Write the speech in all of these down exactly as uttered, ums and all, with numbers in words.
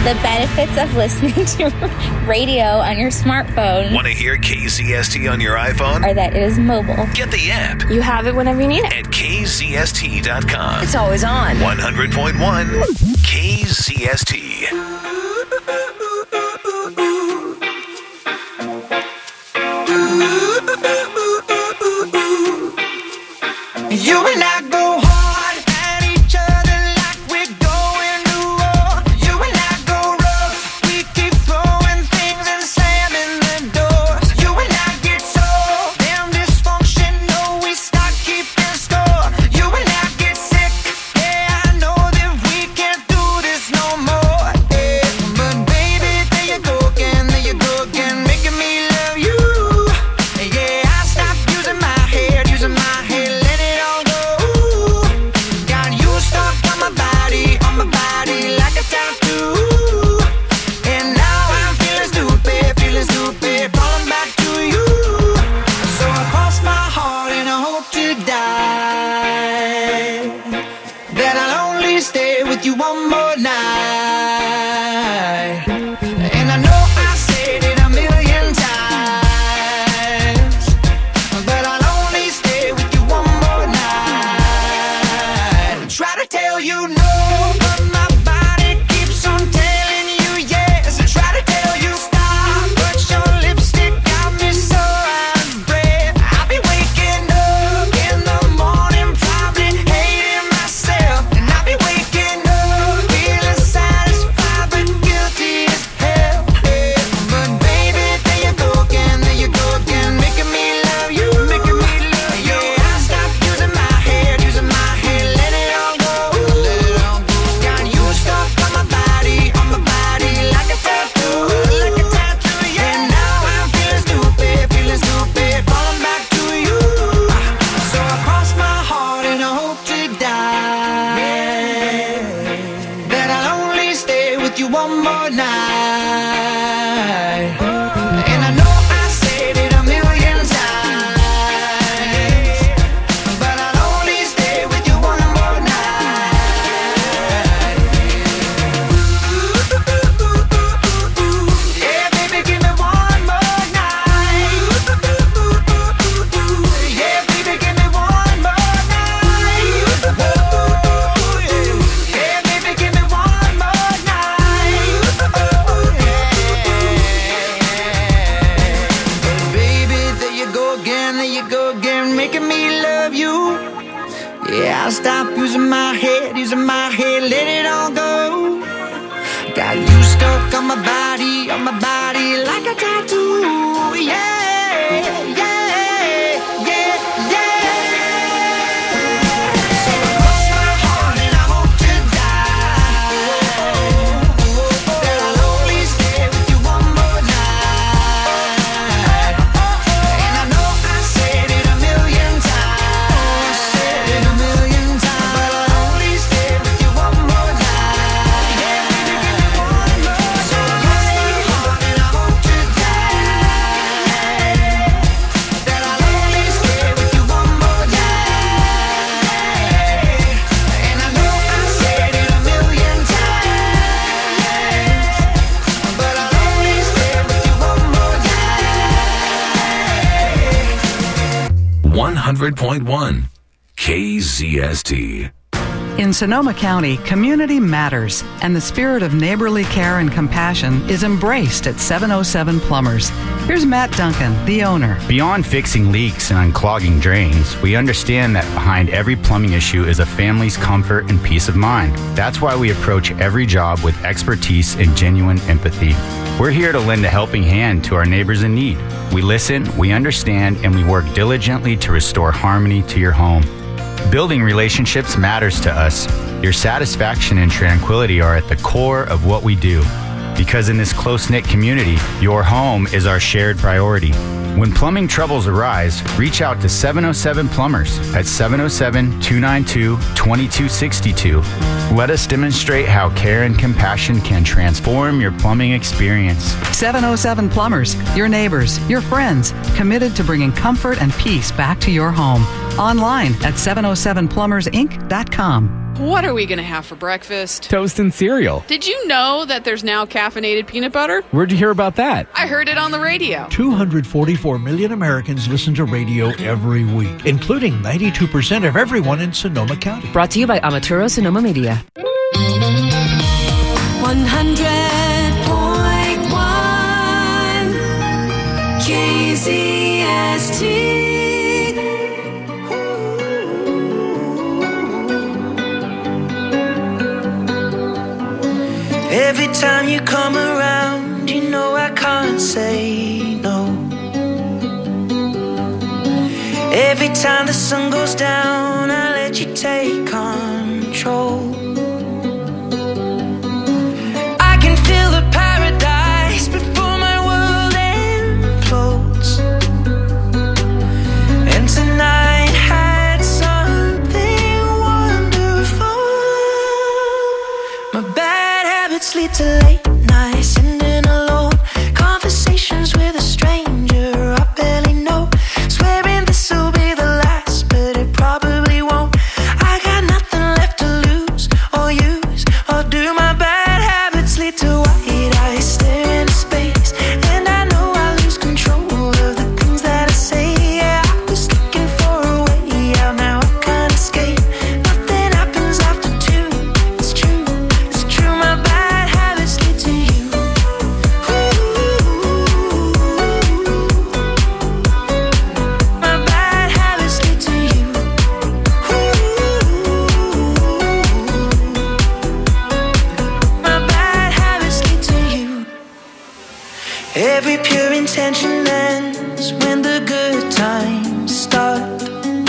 The benefits of listening to radio on your smartphone. Want to hear K Z S T on your iPhone? Or that it is mobile. Get the app. You have it whenever you need it. At K Z S T dot com. It's always on. one hundred point one K Z S T. You and I go hard at each other like we're going to war. You and I go rough, we keep throwing things and slamming the doors. You and I get so damn dysfunctional, we start keeping score. You and I get sick, yeah, I know that we can't do this no more. Yeah. But baby, there you go again, there you go again, making me love you. Yeah, I stopped using my head, using my head. One more night, and I know I said it a million times, but I'll only stay with you one more night. Try to tell you no, but my body keeps on telling you yes. Try to tell you stop, but your lipstick got me so out of breath. I'll be waking up in the morning, probably hating myself, and I'll be waking up one more night. And I know I said it a million times, but I'll only stay with you one more night. Yeah, baby, give me one more night. Yeah, baby, give me one more night. Yeah, baby, give me one more night. There you go again, making me love you. Yeah, I'll stop using my head, using my head, let it all go. Got you stuck on my body, on my body like a tattoo. Yeah, yeah, yeah, yeah. So cross my heart and I hope to die, that I'll only stay with you one more night. And I know I said it a million times, said it a million times, but I'll only stay with you one more night. Yeah, baby, give me one more. So cross my heart and I hope to die, that I'll only stay with you one more night. And I know I said it a million times, but I'll only stay with you one more night. one hundred point one K Z S T. In Sonoma County, community matters, and the spirit of neighborly care and compassion is embraced at seven oh seven Plumbers. Here's Matt Duncan, the owner. Beyond fixing leaks and unclogging drains, we understand that behind every plumbing issue is a family's comfort and peace of mind. That's why we approach every job with expertise and genuine empathy. We're here to lend a helping hand to our neighbors in need. We listen, we understand, and we work diligently to restore harmony to your home. Building relationships matters to us. Your satisfaction and tranquility are at the core of what we do. Because in this close-knit community, your home is our shared priority. When plumbing troubles arise, reach out to seven oh seven Plumbers at seven oh seven, two nine two, two two six two. Let us demonstrate how care and compassion can transform your plumbing experience. seven oh seven Plumbers, your neighbors, your friends, committed to bringing comfort and peace back to your home. Online at seven oh seven plumbers inc dot com. What are we going to have for breakfast? Toast and cereal. Did you know that there's now caffeinated peanut butter? Where'd you hear about that? I heard it on the radio. two hundred forty-four million Americans listen to radio every week, including ninety-two percent of everyone in Sonoma County. Brought to you by Amaturo Sonoma Media. one hundred point one K Z S T. Every time you come around, you know I can't say no. Every time the sun goes down, I let you take control. I can feel the paradise before my world implodes. And tonight had something wonderful. My bad habits lead to late nights, sitting alone, conversations with a stranger I barely know, swearing this will be the last, but it probably won't. I got nothing left to lose or use or do. My bad habits lead to white eyes staring into space, and I know I lose control of the things that I say. Yeah, I was looking for a way out, now I can't escape. Nothing happens after two. It's true, it's true. My bad habits lead to you. My bad habits lead to you. My bad habits lead to you. Every pure intention ends when the good times start.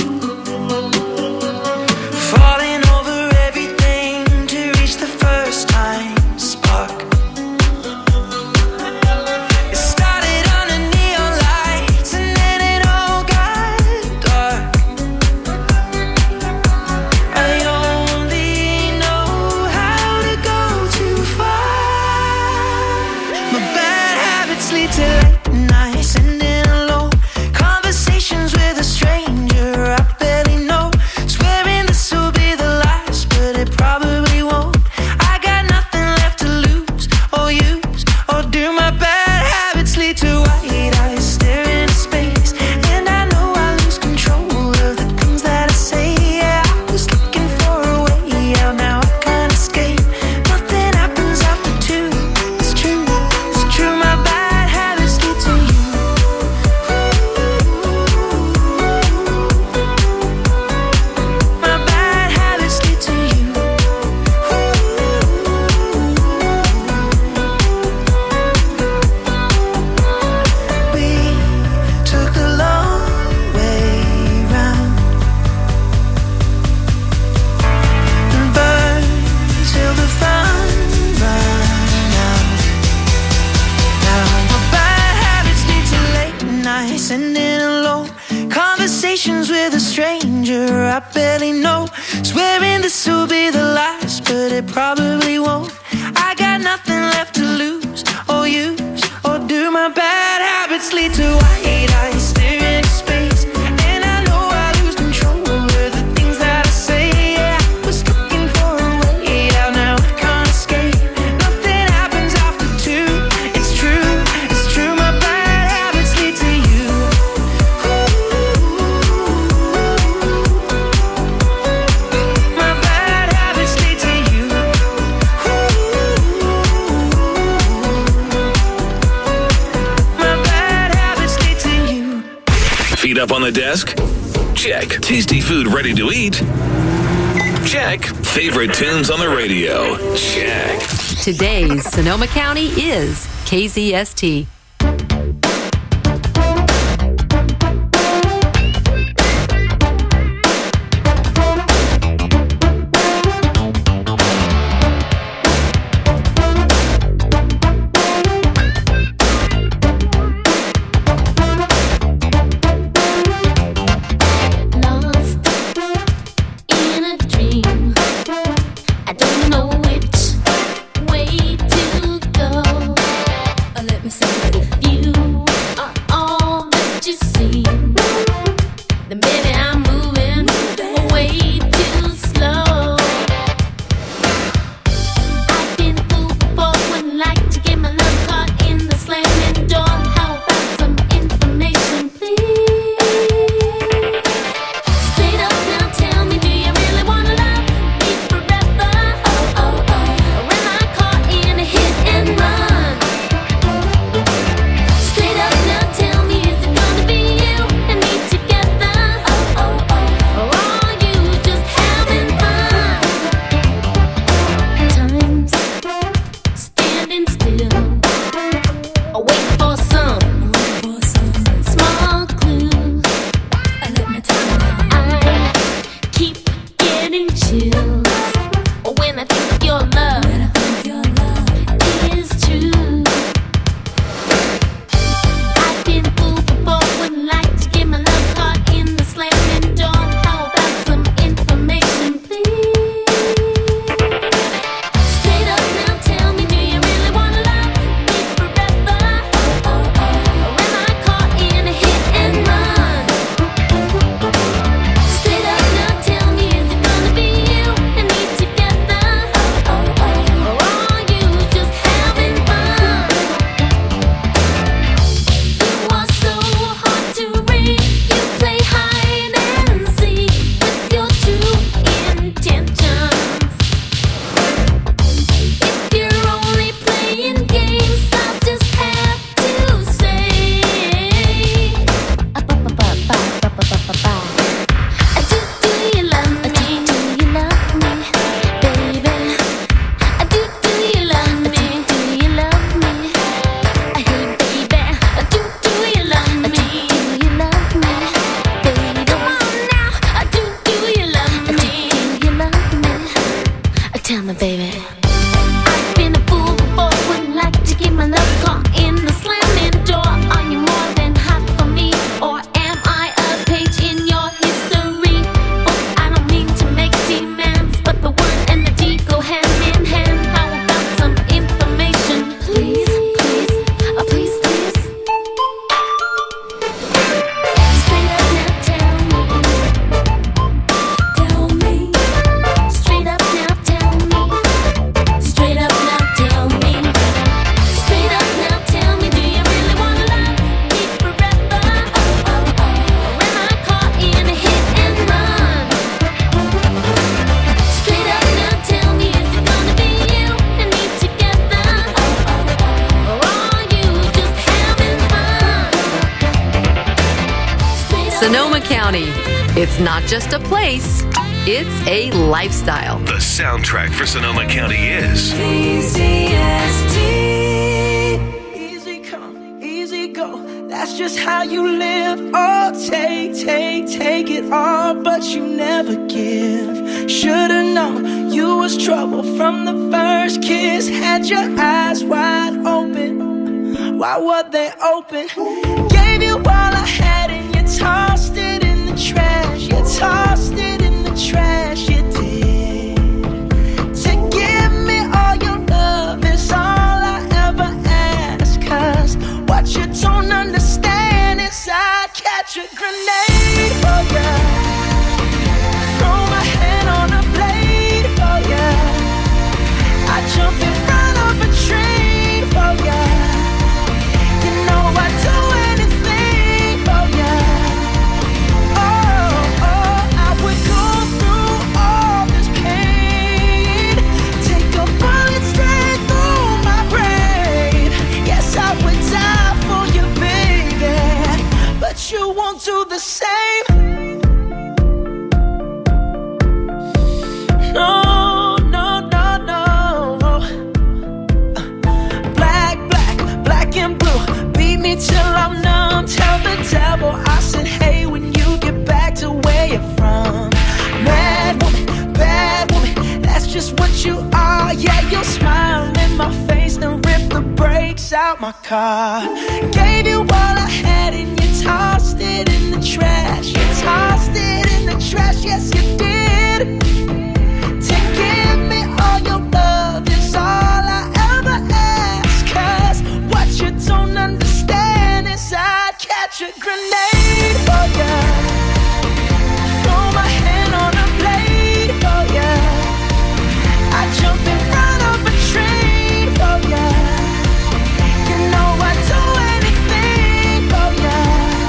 Falling over everything to reach the first time spark. It started under neon lights and then it all got dark. I only know how to go too far. My bad habits lead to late nights, sitting alone, conversations with a stranger I barely know, swearing this will be the last, but it probably won't. I got nothing left to lose or use or do. My bad habits lead to white eyes staring into space, and I know I lose control of the things that I say. Yeah, I was looking for a way out, now I can't escape. Nothing happens after two. It's true, it's true. My bad habits lead to you. My bad habits lead to you. We took the long way round and burned till the fun ran out. Now my bad habits lead to late nights, sitting alone, conversations with a stranger I barely know, swearing this will be the last, but it probably won't. I got nothing left to lose or use or do. My bad habits lead to white eyes staring into space, and I know I lose control of the things that I say. Yeah, I was looking for a way out, now I can't escape. Nothing happens after two. It's true, it's true. My bad habits lead to you. My bad habits lead to you. My bad habits lead to you. Feet up on the desk? Check. Tasty food ready to eat? Check. Favorite tunes on the radio? Check. Today's Sonoma County is K Z S T. Lost in a dream. I don't know which way to go. Let me say it baby. I've been a fool before, wouldn't like to get my love caught in the slamming door. Are you more than hot for me, or am I a page in your history? Oh, I don't mean to make demands, but the word and the deed go hand in hand. How about some information, please, please, oh please, please. Straight up now, tell me, tell me. Straight up now, tell me. Straight up now, tell me. Straight up now, tell me. Do you really wanna love me forever? Oh, oh, oh. Or am I caught in a hit and run? Straight up now, tell me. Is it gonna be you and me together? Oh, oh, oh. Or are you just having fun? Straight up Sonoma County. It's not just a place, it's a lifestyle. The soundtrack for Sonoma County is K Z S T. Easy come, easy go. That's just how you live. Oh, take, take, take it all, but you never give. Should've known you was trouble from the first kiss. Had your eyes wide open. Why were they open? Gave you all I had and you tossed it in the trash. You tossed it in the trash. You did. To give me all your love is all I ever ask. 'Cause what you don't understand is I'd catch a grenade for ya. Throw my hand on a blade for ya. I jump in front of a train for ya. You know I'd do anything for ya. Oh, oh, I would go through all this pain. Take a bullet straight through my brain. Yes, I would die for you, baby. But you won't do the same. No, no, no, no. Black, black, black and blue. Beat me till I'm numb. Tell the devil I said, hey, when you get back to where you're from. Mad woman, bad woman, that's just what you are. Yeah, you'll smile in my face, then rip the brakes out my car. Gave you all I had and you tossed it in the trash. You tossed it in the trash, yes you did. To give me all your love is all I ever ask. 'Cause what you don't understand is I'd catch a grenade for ya. Throw my hand on a blade for ya. I jump in front of a train for ya. You know I'd do anything for ya.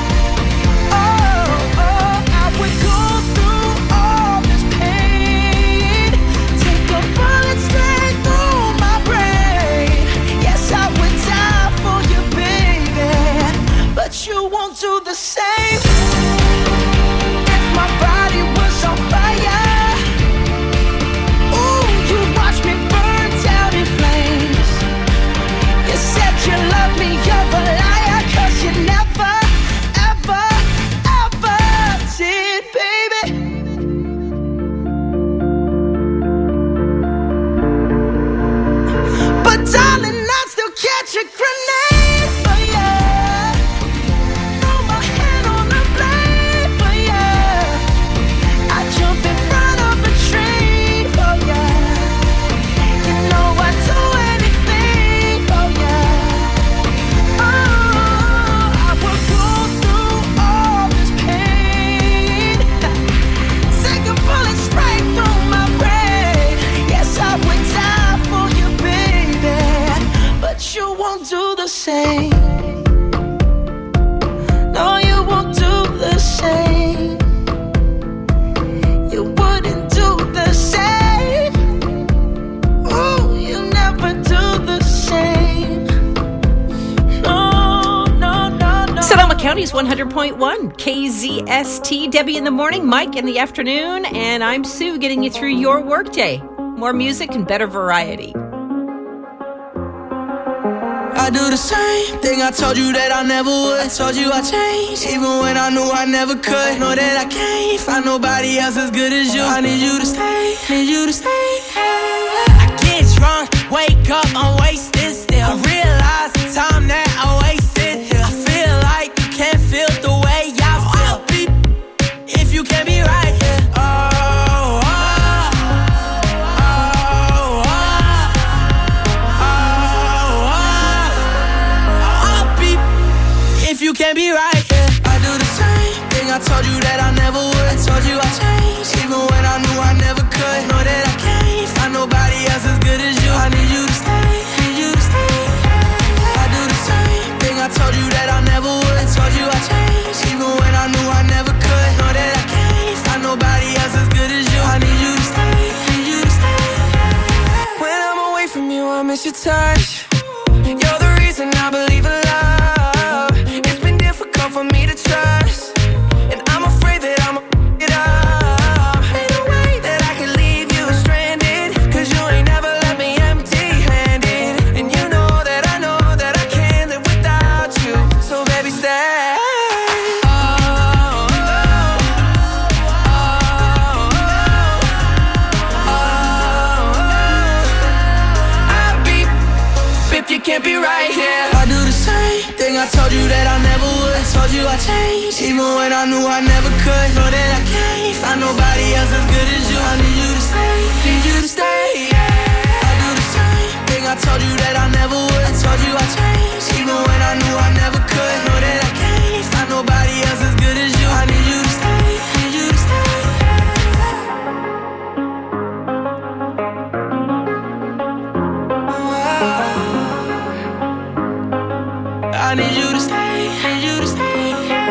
Oh, oh, I would go through all this pain. Take a bullet straight through my brain. Yes, I would die for you, baby. But you won't do the same. If my body was on fire, ooh, you watch me burn down in flames. You said you love me, you're a liar. 'Cause you never, ever, ever did, baby. But darling, I still catch a grenade for ya. Throw my hand on a blade for ya. I jump in front of a train for ya. You know I'd do anything for ya. Oh, I would go through all this pain. Take a bullet straight through my brain. Yes, I would die for you, baby. But you won't do the same. No, you won't do the same. You wouldn't do the same. Ooh, you never do the same. No, no, no, no. Sonoma County's one hundred point one K Z S T. Debbie in the morning, Mike in the afternoon, and I'm Sue getting you through your workday. More music and better variety. I do the same thing I told you that I never would. I told you I changed, even when I knew I never could. Know that I can't find nobody else as good as you. I need you to stay, need you to stay. I wake up, I'm wasted still. I realize the time that I wasted here. I feel like you can't feel the way I feel. I'll be if you can't be right here. Oh, oh, oh, oh, oh, oh. I'll be if you can't be right here. I do the same thing I told you that I never would. I told you I changed, even when I knew I never could. Know that I can't find nobody else as good as you. I need you to stay, need you to stay. I do the same thing I told you that I never would. I told you I changed, even when I knew I never could. Know that I can't find nobody else as good as you. I need you to stay, need you to stay. When I'm away from you, I miss your touch. You're the reason I believe in love. It's been difficult for me to trust, and I'm afraid that I'm a it up. Ain't no way that I can leave you stranded, cause you ain't never left me empty-handed. And you know that I know that I can't live without you. So baby, stay. Oh, oh, oh, oh, oh. I'll be if you can't be right here. I do the same thing I told you that I never would. I told you I changed, even when I knew I never could. Know that I can't find nobody else as good as you. I need you to stay, need you to stay. I do the same thing I told you that I never would. I told you I changed, even when I knew I never could. Know that I can't find nobody else as good as you. I need you to stay, need you to stay. I need you to stay, need you to stay.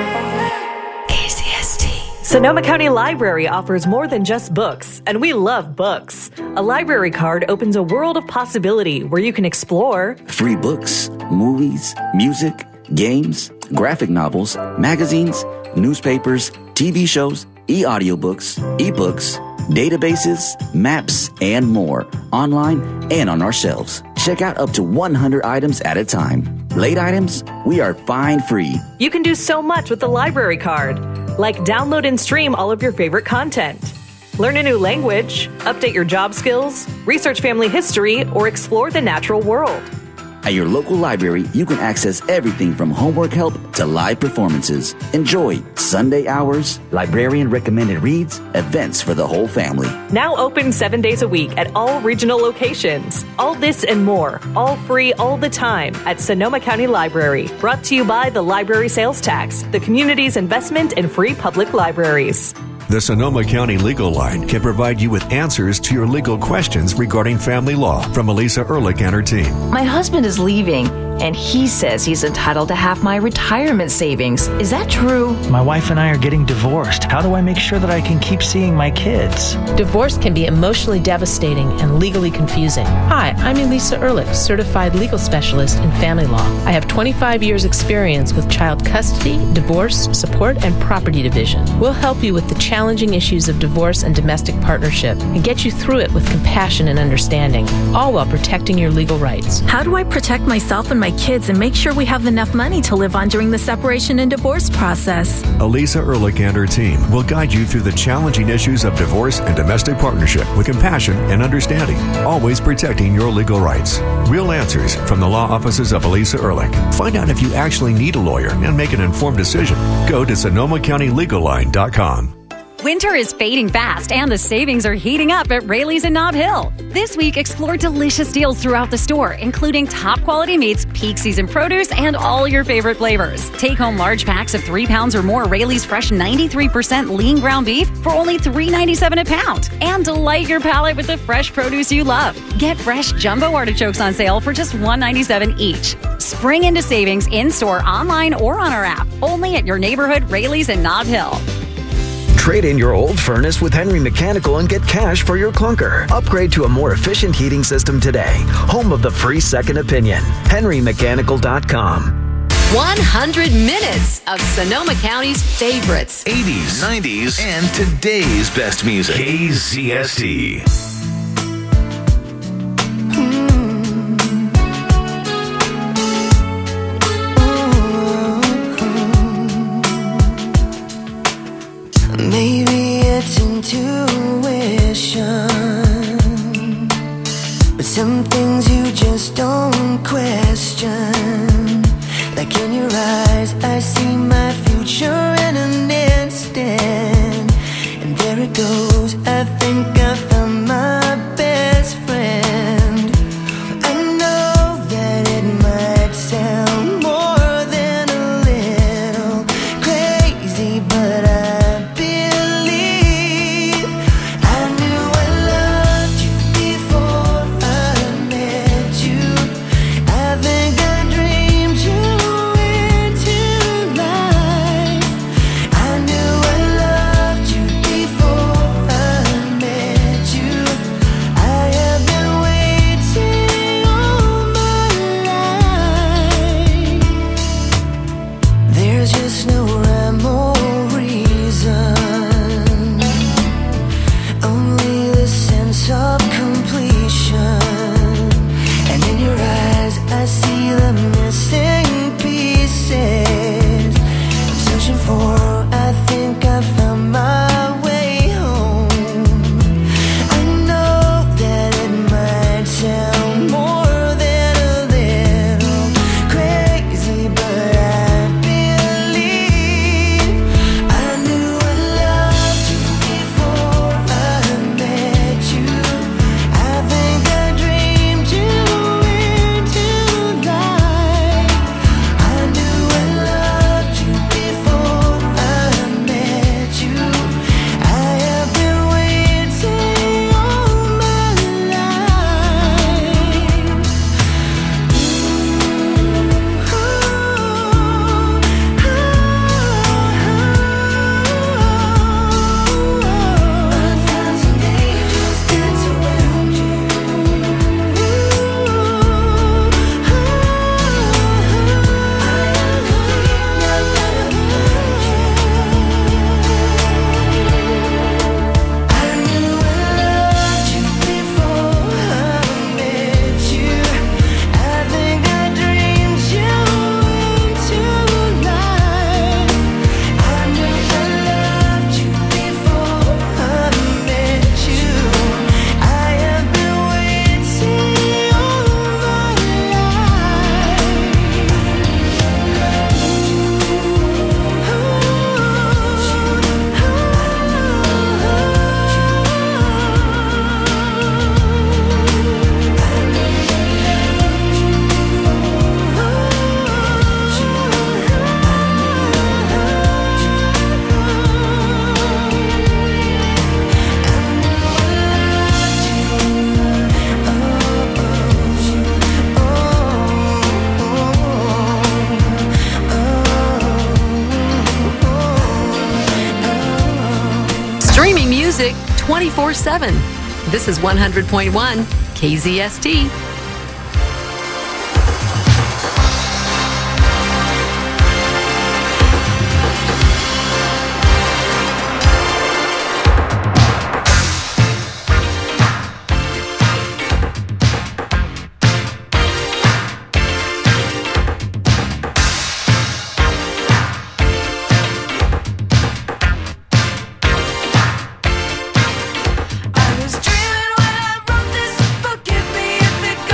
K C S T. Sonoma County Library offers more than just books, and we love books. A library card opens a world of possibility where you can explore free books, movies, music, games, graphic novels, magazines, newspapers, T V shows, e-audiobooks, ebooks, databases, maps, and more, online and on our shelves. Check out up to one hundred items at a time. Late items, we are fine free. You can do so much with the library card, like download and stream all of your favorite content, learn a new language, update your job skills, research family history, or explore the natural world. At your local library, you can access everything from homework help to live performances. Enjoy Sunday hours, librarian recommended reads, events for the whole family. Now open seven days a week at all regional locations. All this and more, all free all the time at Sonoma County Library. Brought to you by the Library Sales Tax, the community's investment in free public libraries. The Sonoma County Legal Line can provide you with answers to your legal questions regarding family law from Elisa Ehrlich and her team. My husband is leaving, and he says he's entitled to half my retirement savings. Is that true? My wife and I are getting divorced. How do I make sure that I can keep seeing my kids? Divorce can be emotionally devastating and legally confusing. Hi, I'm Elisa Ehrlich, certified legal specialist in family law. I have twenty-five years experience with child custody, divorce, support, and property division. We'll help you with the challenging issues of divorce and domestic partnership and get you through it with compassion and understanding, all while protecting your legal rights. How do I protect myself and my kids and make sure we have enough money to live on during the separation and divorce process? Elisa Ehrlich and her team will guide you through the challenging issues of divorce and domestic partnership with compassion and understanding, always protecting your legal rights. Real answers from the law offices of Elisa Ehrlich. Find out if you actually need a lawyer and make an informed decision. Go to Sonoma County Legal Line dot com. Winter is fading fast, and the savings are heating up at Rayleigh's in Nob Hill. This week, explore delicious deals throughout the store, including top-quality meats, peak season produce, and all your favorite flavors. Take home large packs of three pounds or more Rayleigh's fresh ninety-three percent lean ground beef for only three dollars and ninety-seven cents a pound. And delight your palate with the fresh produce you love. Get fresh jumbo artichokes on sale for just one dollar and ninety-seven cents each. Spring into savings in-store, online, or on our app. Only at your neighborhood Rayleigh's in Nob Hill. Trade in your old furnace with Henry Mechanical and get cash for your clunker. Upgrade to a more efficient heating system today. Home of the free second opinion. Henry Mechanical dot com. one hundred minutes of Sonoma County's favorites. eighties, nineties, and today's best music. K Z S T. Maybe it's intuition, but Some things you just don't question. Like in your eyes, I see my future in an instant. And there it goes, I think I found my best friend. I know that it might sound more than a little crazy, but I believe I knew I loved you before I met you. I think I dreamed you into life. I knew I loved you before I met you. I have been waiting all my life. There's just no rhyme or reason, only the sense of completion. And in your eyes I see the missing pieces. I'm searching for, I think I found my way home. I know that it might sound more than a little crazy, but I believe I knew I loved you before I met you. I think I dreamed you into life. I knew I loved you before I met you. I have been waiting all my life. A thousand angels dance around you. I knew I loved you before I met you. I think I dreamed you into life. I knew I loved you before I met you. I have been waiting all my Streaming music twenty-four seven. This is one hundred point one K Z S T. I was dreaming when I wrote this. Forgive me if it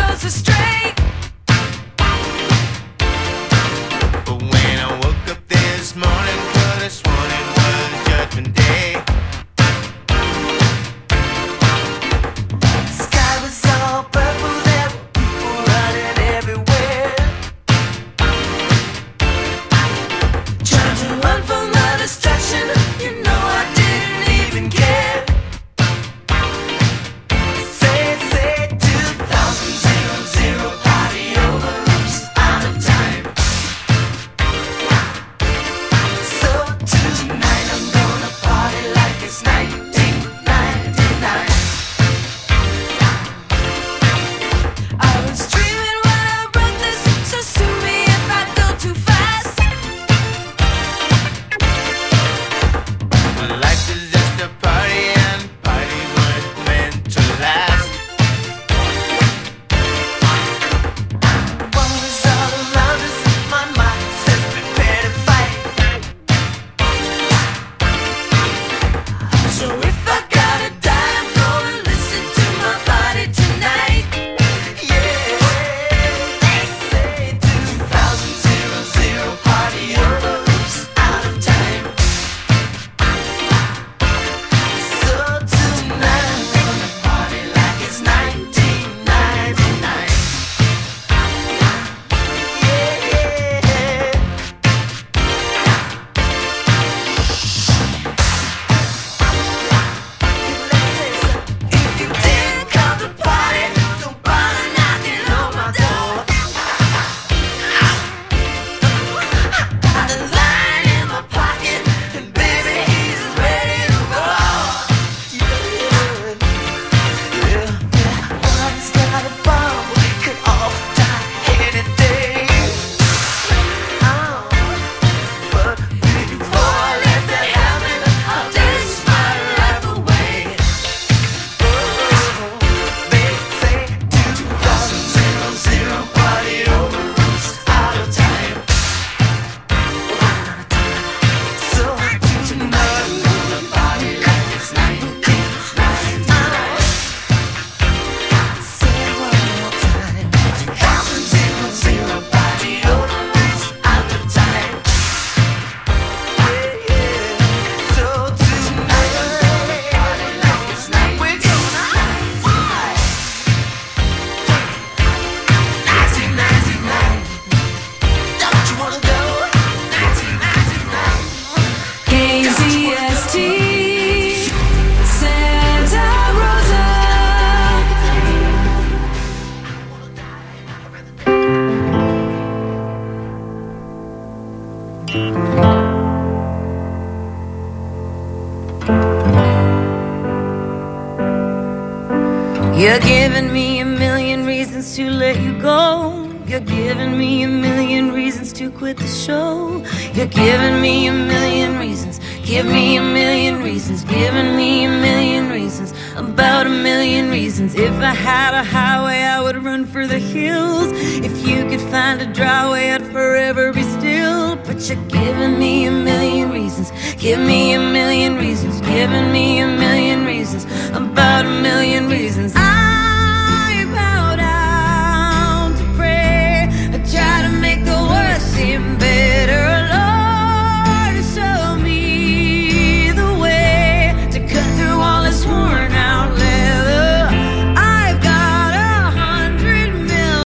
You're giving me a million reasons to let you go. You're giving me a million reasons to quit the show. You're giving me a million reasons. Give me a million reasons. Giving me a million reasons. About a million reasons. If I had a highway, I would run for the hills. If you could find a dry way, I'd forever be still. But you're giving me a million reasons. Give me a